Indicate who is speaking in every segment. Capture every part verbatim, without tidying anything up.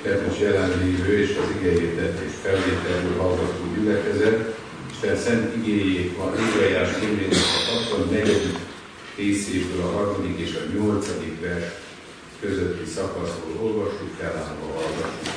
Speaker 1: kedves jelenlévő és az igéjétet és felvételről hallgató gyülekezet. Isten szent igéjét ma Ézsaiás könyvének a hatvannegyedik részéből a harmadik és a nyolcadik vers közötti szakaszról olvassuk, felállva hallgassuk.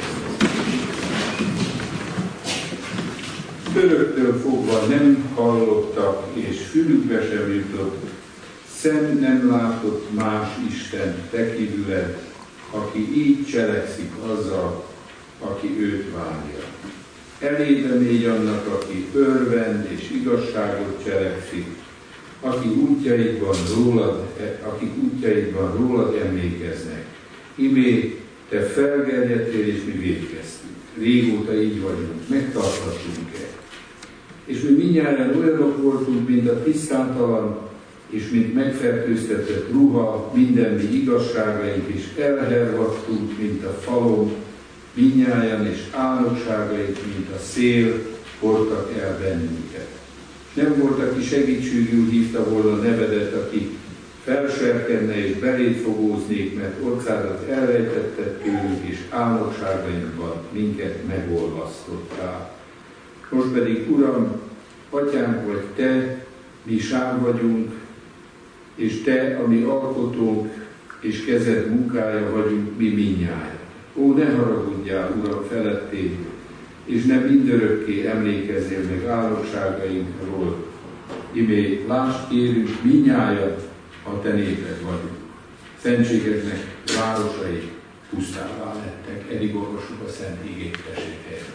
Speaker 1: Öröktől fogva nem hallottak, és fülükbe sem jutott, szem nem látott más Isten tekívület, aki így cselekszik azzal, aki őt várja. Elébe mégy annak, aki örvend és igazságot cselekszik, aki útjaidban rólad, akik útjaidban rólad emlékeznek. Imé, te felgerjedtél, és mi vétkeztünk. Régóta így vagyunk, megtarthatunk-e? És mi mindnyáján olyanok voltunk, mint a tisztántalan, és mint megfertőztetett ruha, minden mi igazságaink, és elhervadtunk, mint a falon, mindnyájan, és álnokságaink, mint a szél, hordtak el bennünket. Nem volt, aki segítségül hívta volna a nevedet, aki felserkenne és beléd fogóznék, mert orcádat elrejtetted tőlünk, és álnokságainkban minket megolvasztottál. Most pedig, Uram, Atyánk vagy Te, mi sám vagyunk, és Te, a mi alkotónk, és kezed munkája vagyunk mi mindnyájan. Ó, ne haragudjál, Uram, feletténk, és nem mindörökké emlékezzél meg álnokságainkról. Imé, lásd, kérünk, mindnyájan a Te néped vagyunk. Szentségednek városai pusztává lettek. Eddig olvassuk a Szent Igét, tessék helyről.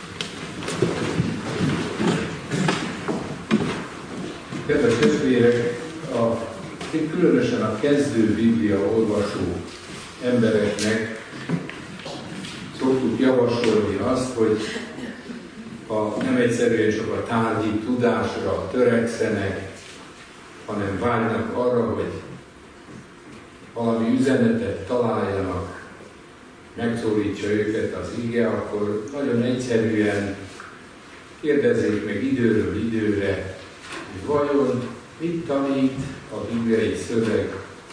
Speaker 1: Kedves testvérek, a, különösen a kezdő Biblia olvasó embereknek szoktuk javasolni azt, hogy ha nem egyszerűen csak a tárgyi tudásra törekszenek, hanem vágynak arra, hogy valami üzenetet találjanak, megszólítsa őket az ige, akkor nagyon egyszerűen kérdezzék meg időről időre, hogy vajon mit tanít a bibliai szöveg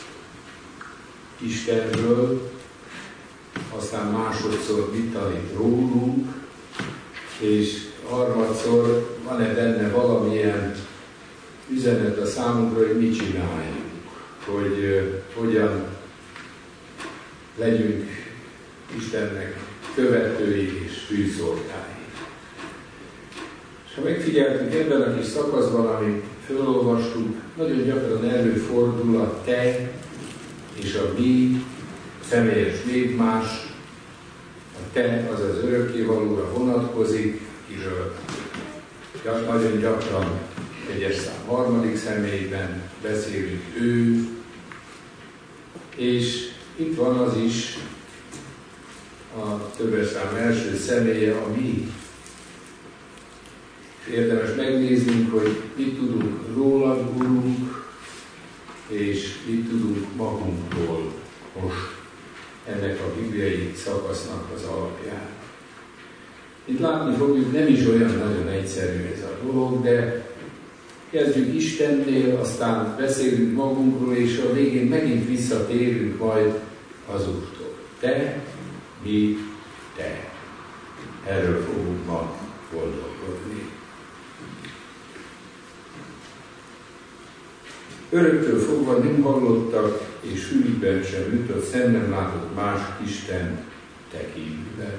Speaker 1: Istenről, aztán másodszor mit tanít rólunk, és harmadszor van-e benne valamilyen üzenet a számunkra, hogy mit csináljunk, hogy uh, hogyan legyünk Istennek követői és fűszolgái. És ha megfigyeltünk ebben a kis szakaszban, amit felolvastuk, nagyon gyakran előfordul a te és a mi személyes névmás. A te az az örökkévalóra vonatkozik, akiről nagyon gyakran egyes szám harmadik személyben beszélünk ő, és itt van az is a többes szám első személye, a mi. Érdemes megnéznünk, hogy mit tudunk rólad, Urunk, és mit tudunk magunkról most ennek a bibliai szakasznak az alapján. Itt látni fogjuk, nem is olyan nagyon egyszerű ez a dolog, de kezdjük Istennél, aztán beszélünk magunkról, és a végén megint visszatérünk majd az Úrtól. Te, mi, te. Erről fogunk ma gondolkodni. Öröktől fogva nem hallottak, és fülükben sem jutott, szem nem látott más Isten tekívület.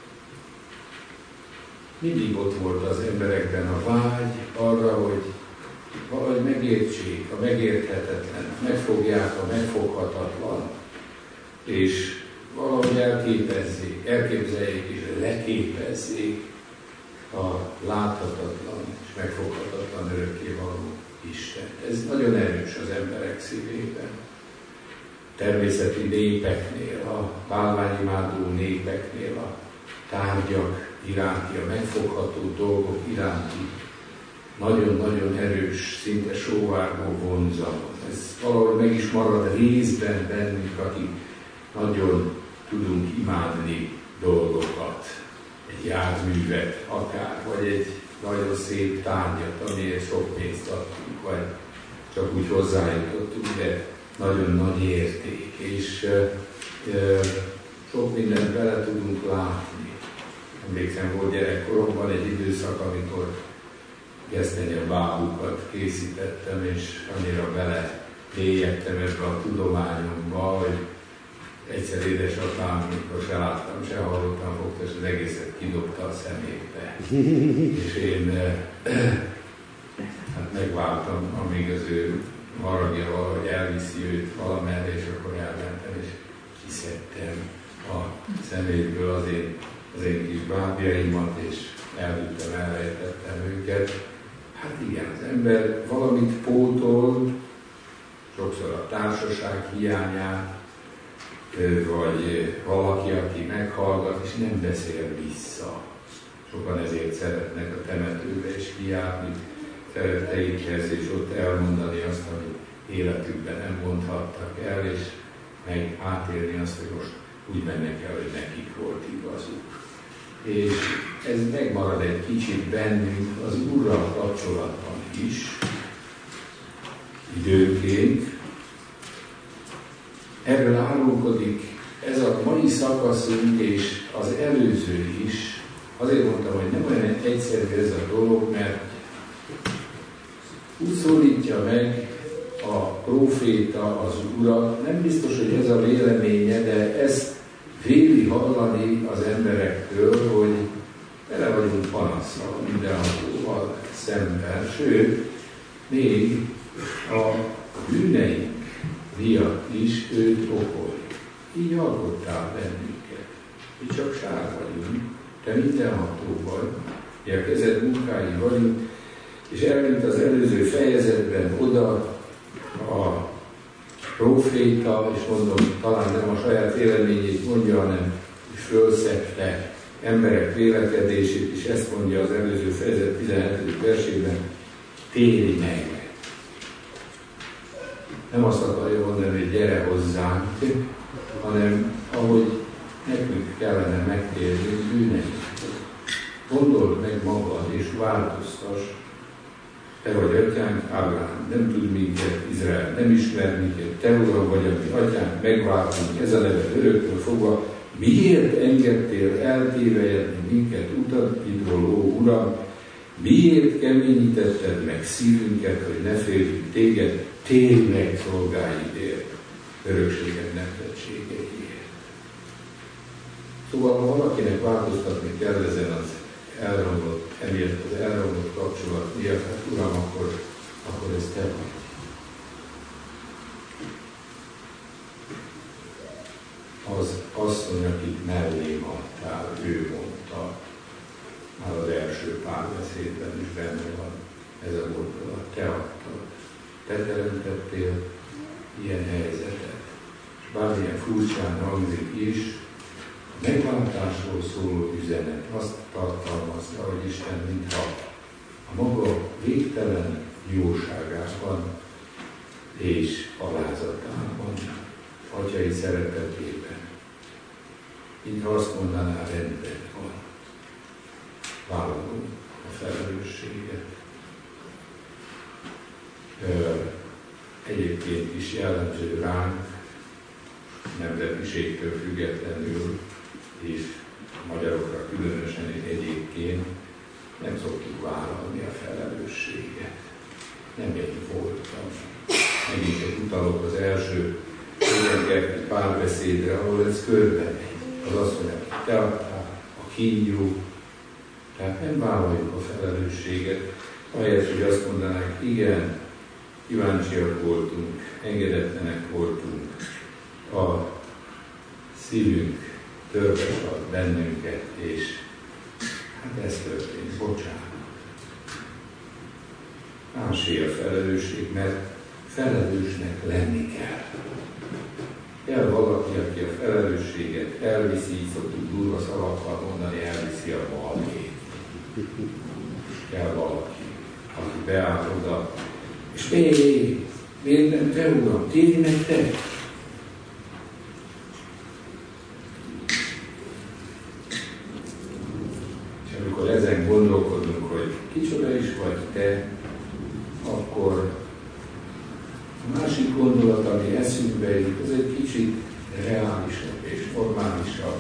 Speaker 1: Mindig ott volt az emberekben a vágy arra, hogy valahogy megértsék a megérthetetlen, megfogják a megfoghatatlan, és valahogy elképezzék, elképzeljék és leképezzék a láthatatlan és megfoghatatlan örökkévaló Isten. Ez nagyon erős az emberek szívében. Természeti népeknél, a bálványimádó népeknél, a tárgyak iránti, a megfogható dolgok iránti nagyon-nagyon erős, szinte sóvárgó vonzalom. Ez valahogy meg is marad részben bennünk, akik nagyon tudunk imádni dolgokat, egy járművet akár, vagy egy nagyon szép tárgyat, amiért sok pénzt adtunk, vagy csak úgy hozzájutottunk, de nagyon nagy érték. És e, e,
Speaker 2: sok mindent bele tudunk látni. Emlékszem, volt gyerekkoromban egy időszak, amikor gesztenyebábukat készítettem, és annyira bele mélyedtem ebbe a tudományomba, hogy egyszer édesapám, mikor se láttam, se hallottam, fogta, és az egészet kidobta a szemébe. És én hát megváltam, amíg az ő haragja valahogy elviszi őt valamerre, és akkor elmentem, és kiszedtem a szeméből az én, az én kis bábjaimat, és elvittem, elrejtettem őket. Hát igen, az ember valamit pótol, sokszor a társaság hiányát, vagy valaki, aki meghallgat, és nem beszél vissza. Sokan ezért szeretnek a temetőbe is kijárni szeretteikhez, és ott elmondani azt, amit életükben nem mondhattak el, és meg átélni azt, hogy most úgy mennek el, hogy nekik volt igazuk. És ez megmarad egy kicsit bennünk az Úrral kapcsolatban is, időnként. Erről árulkodik ez a mai szakaszunk és az előző is. Azért mondtam, hogy nem olyan egyszerű ez a dolog, mert úgy szólítja meg a próféta az Urat, nem biztos, hogy ez a véleménye, de ezt véli hallani az emberektől, hogy bele vagyunk panasszal, mindenhatóval szemben, sőt, még a bűneink miatt is őt okolj. Így alkottál bennünket. Mi csak sár vagyunk, te mindenható vagy, mi a kezed munkái vagyunk, és elmint az előző fejezetben oda a próféta, és mondom, talán nem a saját véleményét mondja, hanem is fölszedte emberek vélekedését, és ezt mondja az előző fejezet tizenhetedik versében, térj meg. Nem azt akarja mondani, hogy gyere hozzánk, hanem ahogy nekünk kellene megtérni bűneinket. Gondold meg magad, és változtass. Te vagy atyánk, Ábrahám nem tud minket, Izrael nem ismer minket, te Uram vagy, ami atyánk, megváltunk, ez a neve öröktől fogva. Miért engedtél eltévejedni minket utadidról, ó Uram? Miért keményítetted meg szívünket, hogy ne féltünk téged? Térj meg szolgáidért, örökséged nemzetségeiért. Szóval, ha valakinek változtatni kell ezen az elromlott, emiatt az elromlott kapcsolat miatt, hát Uram, akkor, akkor ez te vagy. Az asszony, akit mellém adtál, ő mondta, már az első párbeszédben is benne van ez a gondolat, te adtad. Te teremtettél ilyen helyzetet. És bármilyen furcsán hangzik is, a megváltásról szóló üzenet azt tartalmazta, hogy Isten mintha a maga végtelen jóságában és alázatában, atyai szeretetében, mintha azt mondaná, rendben van, vállalom a felelősséget. Egyébként is jellemző ránk, nemzetiségtől függetlenül, és a magyarokra különösen egyébként nem szoktuk vállalni a felelősséget. Nem én voltam. Megint egy utalok az első énekerti párbeszédre, ahol ez körbe megy. Az azt mondja, te adtál, a kígyó. Tehát nem vállaljuk a felelősséget, ahelyett, hogy azt mondanánk, igen, kíváncsiak voltunk, engedetlenek voltunk, a szívünk törbesad bennünket, és hát ez történt, bocsánat. Másé a felelősség, mert felelősnek lenni kell. Kell valaki, aki a felelősséget elviszi, így szoktuk durva szavakkal mondani, elviszi a balhét. Kell valaki, aki beáll oda, és még, miért nem te, Uram, térj meg te? És amikor ezen gondolkodunk, hogy kicsoda is vagy te, akkor a másik gondolat, ami eszünkbe jut, az egy kicsit reálisabb és formálisabb.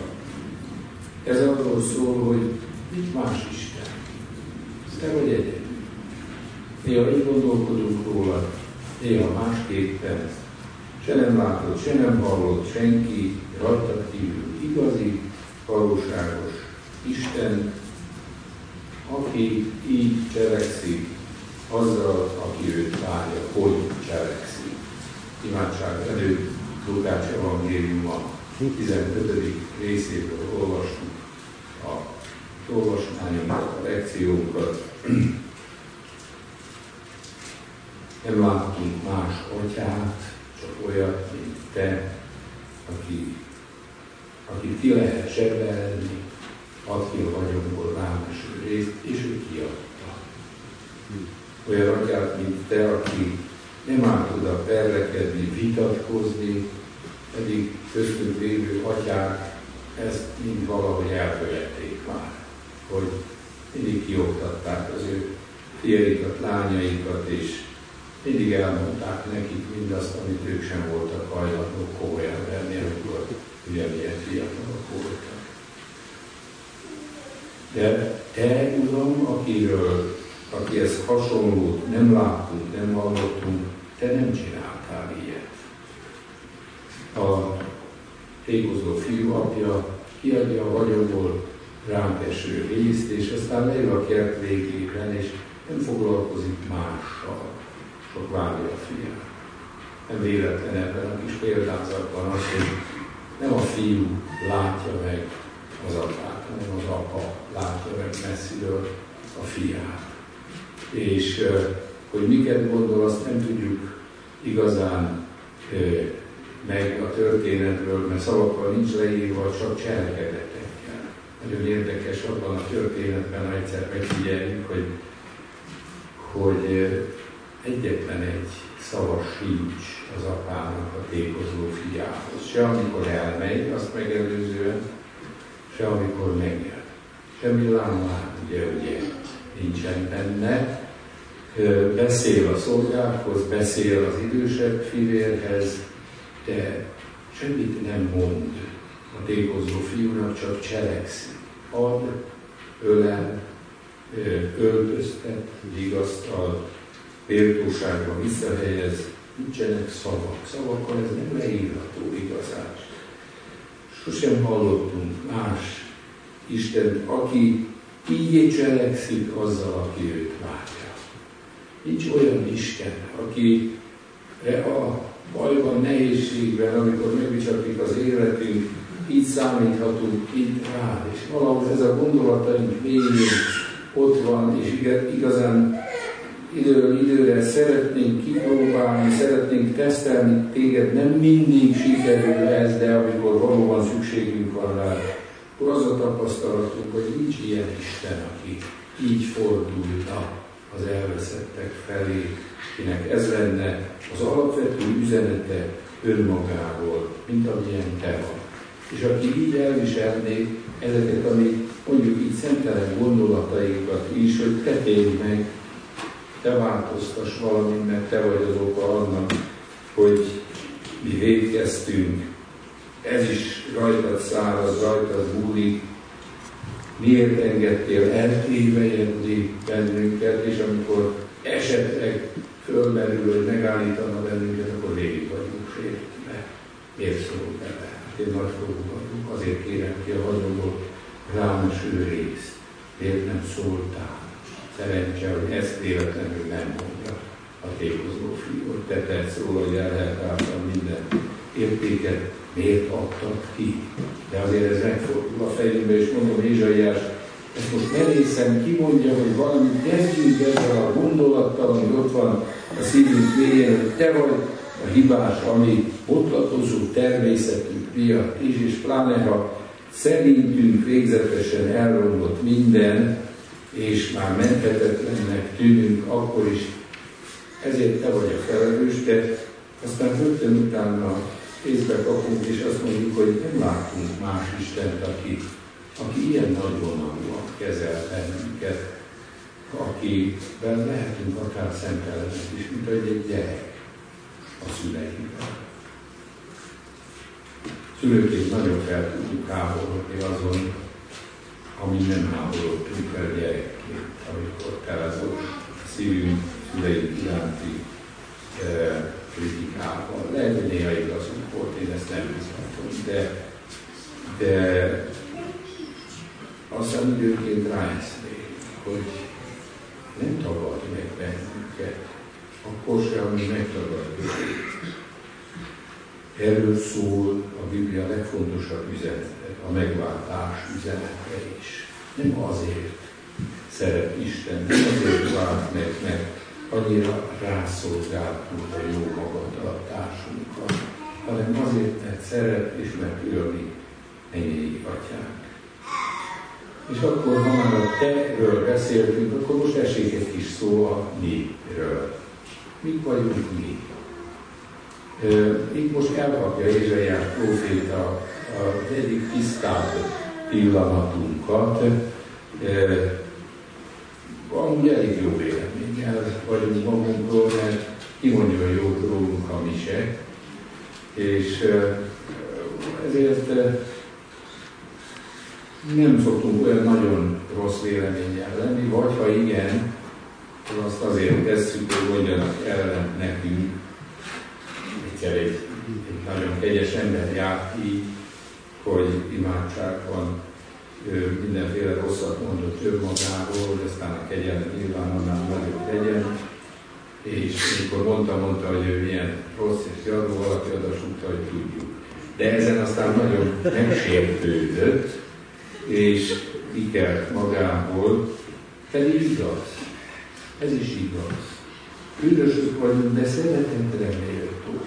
Speaker 2: Ez arról szól, hogy nincs más Isten. Te vagy egyedül. Néha így gondolkodunk róla, néha másképpen. Se nem látod, se nem hallod senki rajtad kívül igazi, valóságos Isten, aki így cselekszik azzal, aki őt várja, hogy cselekszik. Imádság előtt Lukács evangéliuma tizenötödik részéből olvastuk a olvasmányunkat, a lekciónkat. Nem láttunk más atyát, csak olyat, mint te, aki, akit ki lehet sebelni, add ki a vagyonból rámeső részt, és ő kiadta. Olyan atyát, mint te, aki nem áll oda perrekedni, vitatkozni, pedig köztünk lévő atyák ezt mind valahogy elkövették már, hogy mindig kioktatták az ő fiaikat, lányaikat, és mindig elmondták nekik mindazt, amit ők sem voltak hajlandók komolyan venni, amikor ugyanilyen fiatalok voltak. De te, Uram, akiről, akihez hasonlót nem láttunk, nem hallottunk, te nem csináltál ilyet. A tékozó fiú apja kiadja a vagyonból ránk eső részt, és aztán leül a kert végében, és nem foglalkozik mással, csak várja a fiát. Nem véletlen ebben a kis példázatban az, hogy nem a fiú látja meg az apát, hanem az apa látja meg messziről a fiát. És hogy miket gondol, azt nem tudjuk igazán meg a történetről, mert szavakkal nincs leírva, csak cselekedetekkel. Nagyon érdekes abban a történetben, ha egyszer megfigyeljük, hogy, hogy egyetlen egy szava sincs az apának a tékozó fiához. Se amikor elmegy, azt megelőzően, se amikor megjel. Semmi lámlán, ugye, ugye nincsen benne. Beszél a szolgákhoz, beszél az idősebb fivérhez, de semmit nem mond a tékozó fiúnak, csak cselekszik. Ad, ölel, öltöztet, vigasztal, méltóságban visszahelyez, nincsenek szavak. Szavakkal ez nem leírható igazán. Sosem hallottunk más Istent, aki így cselekszik azzal, aki őt várja. Nincs olyan Isten, aki a bajban, nehézségben, amikor megbicsaklik az életünk, így számíthatunk, így rád. És valahol ez a gondolataink végén ott van, és igazán időről időre szeretnénk kipróbálni, szeretnénk tesztelni téged, nem mindig sikerül ez, de amikor valóban szükségünk van rá, akkor az a tapasztalatunk, hogy nincs ilyen Isten, aki így fordulna az elveszettek felé, kinek ez lenne az alapvető üzenete önmagából, mint amilyen te vagy. És aki így elviselné ezeket, ami mondjuk így szentelen gondolatainkat is, hogy te tégy meg, te változtass valamit, mert te vagy az oka annak, hogy mi vétkeztünk. Ez is rajtad szárad, rajtad múlik. Miért engedtél eltévejedni bennünket, és amikor esetleg fölmerül, hogy megállítana bennünket, akkor végig vagyunk sértve. Miért szólok bele? Hát én nagy fogú vagyok, azért kérem ki a vagyonból rám eső részt. Miért nem szóltál? Szerencse, hogy ezt véletlenül nem mondja a tékozó fiú, hogy te tetsz róla, hogy elheltáltam minden értéket, miért adtad ki? De azért ez megfordul a fejünkbe, és mondom, Ézsaiás, ezt most merészen kimondja, hogy valamit kezdjünk ezzel a gondolattal, ami ott van a szívünk mélyén, hogy te vagy a hibás, ami botlatozó természetünk miatt is, és pláne ha szerintünk végzetesen elromlott minden, és már menthetetlennek tűnünk, akkor is ezért te vagy a felelős, de aztán rögtön utána észbe kapunk, és azt mondjuk, hogy nem látunk más Istent, aki, aki ilyen nagyvonalúan kezel bennünket, akiben lehetünk akár szentelenek is, mint egy, egy gyerek a szüleinkben. Szülőként nagyon fel tudjuk háborodni azon, ami nem háborodtunk fel gyerekként, amikor telezott a szívünk szüleink iránti e, kritikával. Lehet, hogy néha igazunk volt, én ezt nem bizonyítom, de, de aztán időként ráeszmél, hogy nem tagad meg bennünket, akkor se, ami megtagadjuk. Erről szól a Biblia legfontosabb üzenete, a megváltás üzenete is. Nem azért szeret Isten, nem azért vált meg, mert annyira rászolgáltunk a jó magatartásunkkal, hanem azért, mert szeret és mert ő a mi mennyei atyánk. És akkor, ha már a teről beszéltünk, akkor most esik egy kis szó a miről. Mik vagyunk mi? Itt most elkapja Ézsaiás próféta az egyik tisztább pillanatunkat. Amúgy elég jó véleménnyel vagyunk magunkról, mert kimondja jót rólunk a mise, és ezért nem szoktunk olyan nagyon rossz véleménnyel lenni, vagy ha igen, azt azért tesszük, hogy mondjanak ellen nekünk. Egyszer egy, egy nagyon kegyes ember járt így, hogy imádságban mindenféle rosszat mondott önmagáról, hogy aztán a kegyelem nyilván annál nagyobb legyen. És mikor mondta, mondta, hogy ő milyen rossz és gyarló, valaki oda súgta, hogy tudjuk. De ezen aztán nagyon megsértődött, és kikelt magából, pedig igaz. Ez is igaz. Üdvösök vagyunk, de szeretetre méltó.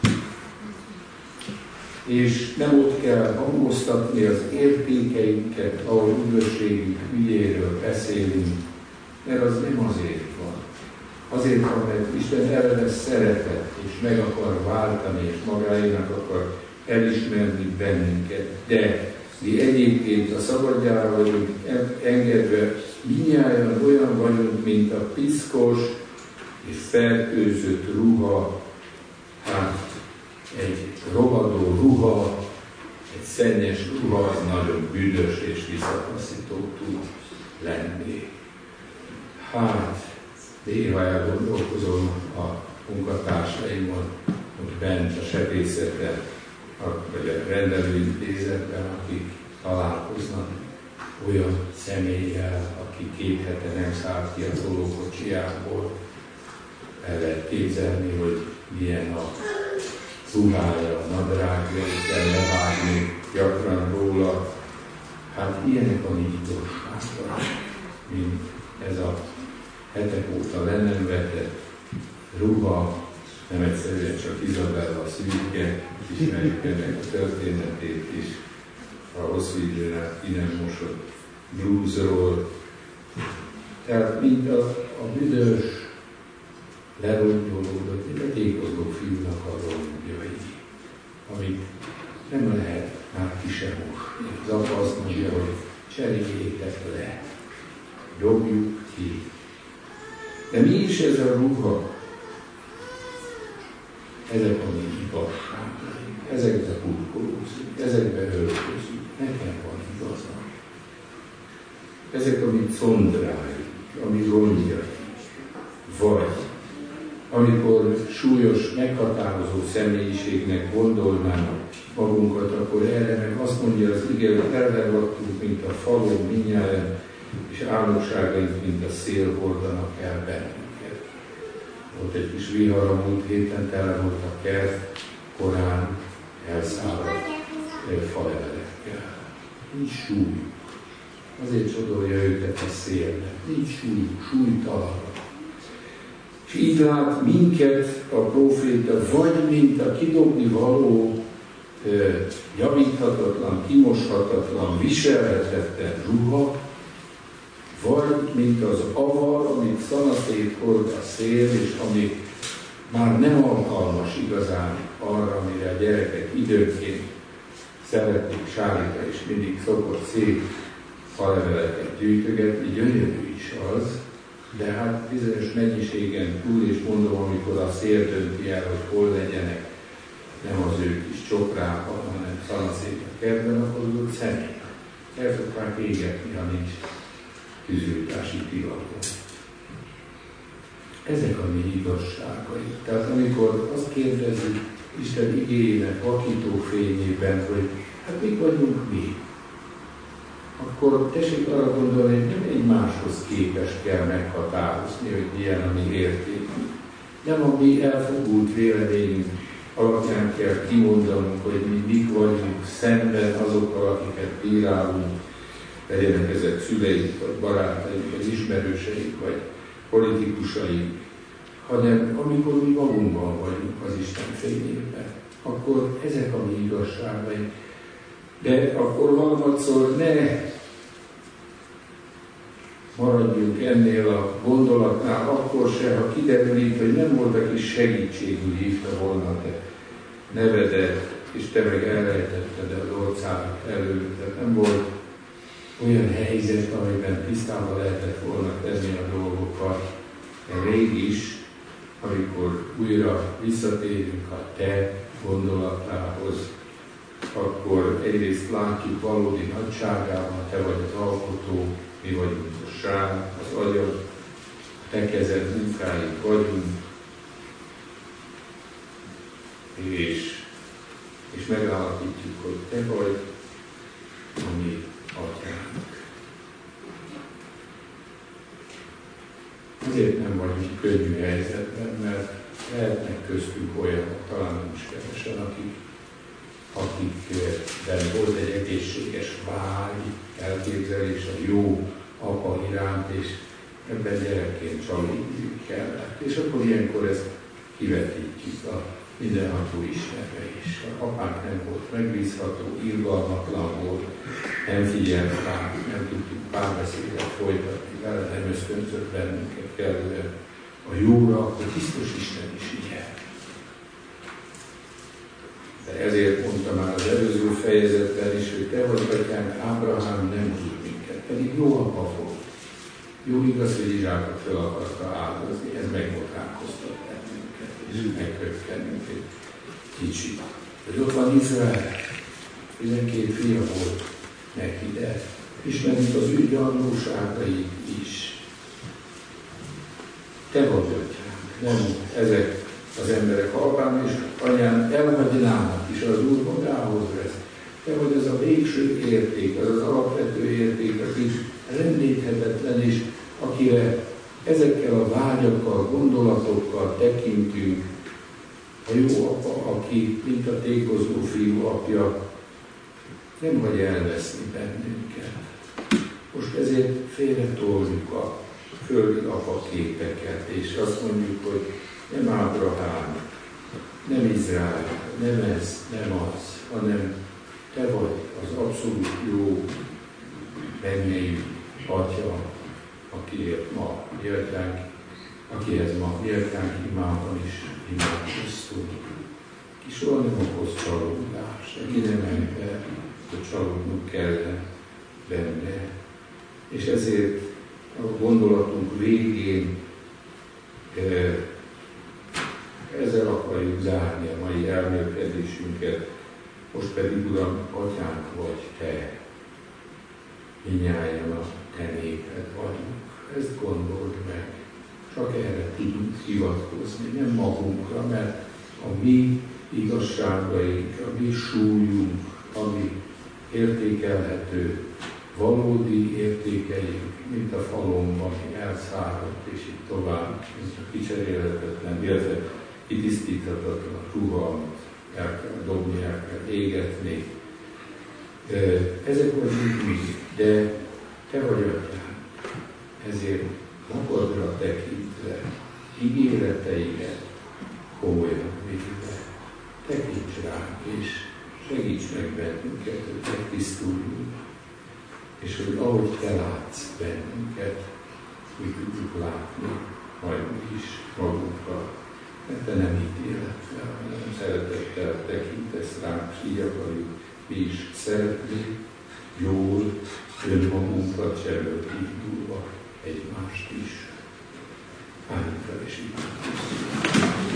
Speaker 2: És nem ott kell hangoztatni az értékeinket, ahol üdvösségünk ügyéről beszélünk, mert az nem azért van. Azért van, mert Isten eleve szeretet, és meg akar váltani, és magáénak akar elismerni bennünket. De mi egyébként a szabadjára vagyunk engedve, mindnyájan olyan vagyunk, mint a piszkos és fertőzött ruha, hát egy rohadó ruha, egy szennyes ruha, az nagyon büdös és visszataszító tud lenni. Hát, néha elgondolkozom a munkatársaimon, hogy bent a sebészeten, vagy a rendelőintézetben, akik találkoznak olyan személlyel, aki két hete nem szállt ki a tolókocsijából. El lehet képzelni, hogy milyen a ruhája, a nadrágja, kell levágni gyakran róla. Hát ilyenek a mi igazságban, mint ez a hetek óta le nem vetett ruha, nem egyszerűen csak Izabella a szűke, ismerjük ennek a történetét is, a hosszú időn át ki nem mosott blúzról. Tehát mint a, a büdös, lerongyolódott, mint a tékozló fiúnak a rongyai, amit nem lehet már ki sem mosni. Az apa azt mondja, hogy cseréljétek le, dobjuk ki. De mi is ez a ruha? Ezek a mi igazságaink, ezekbe burkolózunk, ezekbe öltözünk, nekem van igazam. Ezek a mi condráink, a mi rongyai. Vagy amikor súlyos, meghatározó személyiségnek gondolnánk magunkat, akkor erre meg azt mondja az ige, hogy elvervattunk, mint a falon mindnyájan, és álmokságaink, mint a szél hordanak el bennünket. Volt egy kis vihar a múlt héten, tele volt a kert, korán elszáradt falevelekkel. Nincs súlyuk. Azért csodolja őket a szélnek. Nincs súlyuk, súlytalanok. És így lát minket a próféta, vagy mint a kidobni való, javíthatatlan, kimoshatatlan, viselhetetlen ruha, vagy mint az avar, amit szanaszét hord a szél, és ami már nem alkalmas igazán arra, amire a gyerekek időnként szeretik sárítani, és mindig szokott szép faleveleket gyűjtögetni, gyönyörű is az, de hát bizonyos mennyiségen túl, és mondom, amikor a szél dönti el, hogy hol legyenek, nem az ő kis csokrában, hanem szanaszét a kertben, akkor az személy. el szokták égetni, ha nincs tűzoltási tilalom. Ezek a mi igazságai. Tehát amikor azt kérdezzük Isten igéjének vakító fényében, hogy hát mik vagyunk mi, akkor tessék arra gondolni, hogy nem egymáshoz képest kell meghatározni, hogy milyen a mi értékünk. Nem a mi elfogult véleményünk alapján kell kimondanunk, hogy mi mik vagyunk szemben azokkal, akiket bírálunk, legyenek ezek szüleink, vagy barátaink, vagy ismerőseink, vagy politikusaink, hanem amikor mi magunkban vagyunk az Isten fényében, akkor ezek a mi igazságaink. De akkor valamadszor ne maradjunk ennél a gondolatnál, akkor se, ha kiderül itt, hogy nem volt, aki segítségül hívta volna te nevedet, és te meg elrejtetted az ország előtt. Tehát nem volt olyan helyzet, amiben tisztában lehetett volna tenni a dolgokat. De rég is, amikor újra visszatérünk a te gondolatához, akkor egyrészt látjuk valódi nagyságában, te vagy az alkotó, mi vagyunk a sár, az agyad, te kezed munkáink vagyunk, és, és megállapítjuk, hogy te vagy a mi atyánk. Azért nem vagyunk könnyű helyzetben, mert lehetnek köztünk olyanok, talán nem is kevesen, akik, akikben volt egy egészséges vágy, elképzelés a jó apa iránt, és ebben gyerekként csalódni kellett. És akkor ilyenkor ezt kivetítjük a mindenható Istenre is. A apánk nem volt megbízható, irgalmatlan volt, nem figyelt rá, nem tudtuk párbeszédet folytatni vele, nem ösztönzött bennünket kellően a jóra, akkor biztos Isten is ilyen. De ezért mondta már az előző fejezetben is, hogy te vagy atyánk, Ábrahám nem tud minket, pedig jó apa volt. Jó igaz, hogy Izsákot fel akarta áldozni, ez megbotránkoztat bennünket, és megkökkennünk egy kicsit. Hogy ott van Izrael, tizenkét fia volt neki, de ismerjük az ő gyanúságait is. Te vagy atyánk, nem ezek az emberek. Ha apám és anyám elhagynának is, az Úr magához vesz. Te vagy az a végső érték, az az alapvető érték, aki rendíthetetlen, és akire ezekkel a vágyakkal, gondolatokkal tekintünk. A jó apa, aki, mint a tékozó fiú apja, nem hagy elveszni bennünket. Most ezért félretoljuk a földi apa képeket, és azt mondjuk, hogy nem Ábrahám, nem Izrael, nem ez, nem az, hanem te vagy az abszolút jó mennyei atya, akiért ma jöttünk, akihez ma jöttünk imában is imádkoztunk. Ki soha nem okoz csalódást, aki nem ember, hogy csalódnunk kellene benne. És ezért a gondolatunk végén ezzel akarjuk zárni a mai elmélkedésünket. Most pedig, Uram, atyánk vagy te, mindnyájan a te néped vagyunk. Ezt gondold meg. Csak erre tudunk hivatkozni, nem magunkra, mert a mi igazságaink, a mi súlyunk, ami értékelhető, valódi értékeink, mint a falomban elszáradt, és így tovább, mint a kicserélhetetlen, illetve kitisztíthatatlan ruha, amit el kell dobni, el kell égetni. Ezek vagyunk mi, de te vagy atyánk, ezért magadra tekintve, ígéreteidet komolyan véve, tekints ránk, és segíts meg bennünket, hogy megtisztuljunk, és hogy ahogy te látsz bennünket, úgy tudjuk látni majd is magunkat, mert te nem ítélettel, hanem szeretettel tekintesz ránk, és így akarjuk mi is szeretni, jól, önmagunkat seből indulva, egymást is. Állunk fel és imádkozzunk.